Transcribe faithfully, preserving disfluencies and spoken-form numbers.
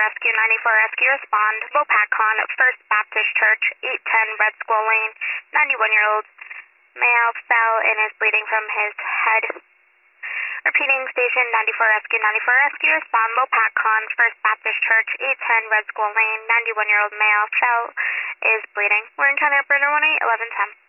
Rescue, ninety-four Rescue, respond. Vopacon, First Baptist Church, eight ten Red Squirrel Lane, ninety-one-year-old male fell and is bleeding from his head. Repeating, station ninety-four Rescue, ninety-four Rescue, respond. Vopacon, First Baptist Church, eight ten Red Squirrel Lane, ninety-one-year-old male fell, is bleeding. Warren County Operator one eight, eleven ten.